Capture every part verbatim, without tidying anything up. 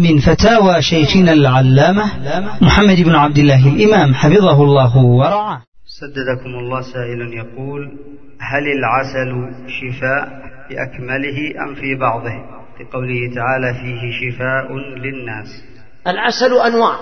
من فتاوى شيخنا العلامة محمد بن عبد الله الإمام حفظه الله ورعاه. سددكم الله. سائل يقول: هل العسل شفاء بأكمله أم في بعضه، لقوله تعالى فيه شفاء للناس؟ العسل أنواع،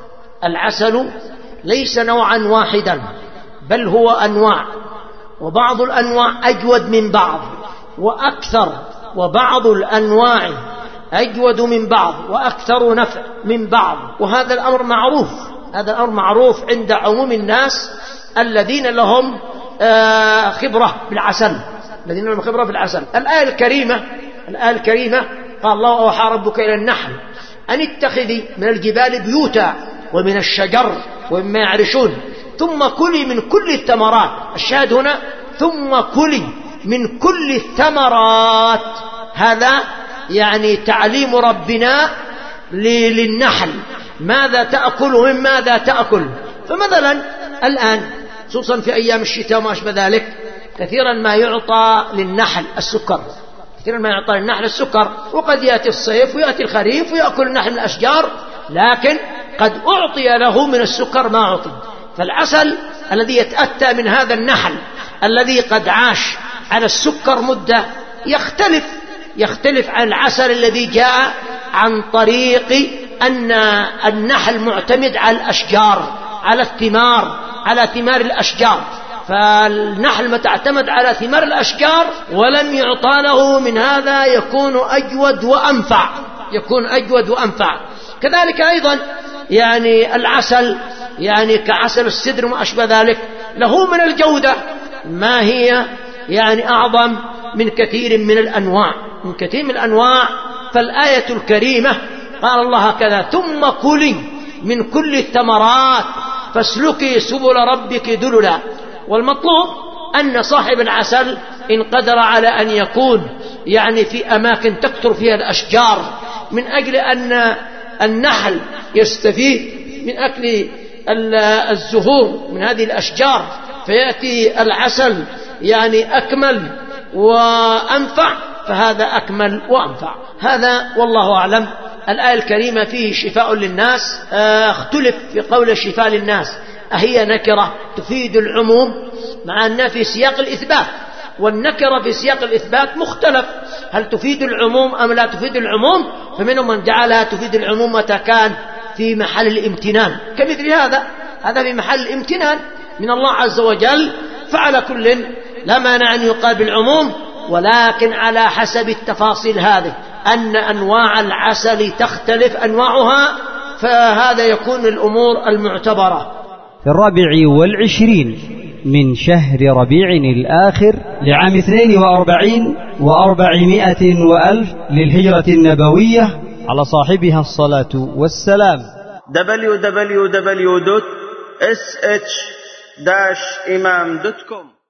العسل ليس نوعا واحدا بل هو أنواع، وبعض الأنواع أجود من بعض وأكثر، وبعض الأنواع أجود من بعض وأكثر نفع من بعض، وهذا الأمر معروف، هذا الأمر معروف عند عموم الناس الذين لهم خبرة بالعسل، الذين لهم خبرة بالعسل. الآية الكريمة الآية الكريمة قال الله: أوحى ربك إلى النحل أن اتخذي من الجبال بيوتا ومن الشجر ومما يعرشون ثم كلي من كل الثمرات. الشاهد هنا ثم كلي من كل الثمرات، هذا يعني تعليم ربنا للنحل ماذا تأكل ومن ماذا تأكل. فمثلا الآن خصوصا في أيام الشتاء وما أشبه ذلك كثيرا ما يعطى للنحل السكر، كثيرا ما يعطى للنحل السكر، وقد يأتي الصيف ويأتي الخريف ويأكل النحل من الأشجار، لكن قد أعطي له من السكر ما أعطي. فالعسل الذي يتأتى من هذا النحل الذي قد عاش على السكر مدة يختلف يختلف عن العسل الذي جاء عن طريق أن النحل معتمد على الأشجار، على الثمار، على ثمار الأشجار. فالنحل متى اعتمد على ثمار الأشجار ولم يعطى له من هذا يكون أجود وأنفع، يكون أجود وأنفع. كذلك أيضا يعني العسل يعني كعسل السدر وما أشبه ذلك له من الجودة ما هي يعني أعظم من كثير من الأنواع، من كثير من الأنواع. فالآية الكريمة قال الله هكذا: ثم كلي من كل الثمرات فاسلكي سبل ربك ذللا. والمطلوب أن صاحب العسل إن قدر على أن يكون يعني في أماكن تكثر فيها الأشجار من أجل أن النحل يستفيد من أكل الزهور من هذه الأشجار، فيأتي العسل يعني أكمل وأنفع، فهذا أكمل وأنفع. هذا والله أعلم. الآية الكريمة فيه شفاء للناس، اختلف في قول الشفاء للناس أهي نكرة تفيد العموم مع أنها في سياق الإثبات، والنكرة في سياق الإثبات مختلف، هل تفيد العموم أم لا تفيد العموم؟ فمنهم من جعلها تفيد العموم متى كان في محل الامتنان، كمثل هذا هذا في محل الامتنان من الله عز وجل. فعلى كل لا مانع أن يقال بالعموم، ولكن على حسب التفاصيل هذه، أن أنواع العسل تختلف أنواعها، فهذا يكون الأمور المعتبرة. في الرابع والعشرين من شهر ربيع الآخر لعام اثنين وأربعين وأربعمائة وألف للهجرة النبوية على صاحبها الصلاة والسلام. دبليو دبليو دبليو دوت إس إتش داش إمام دوت كوم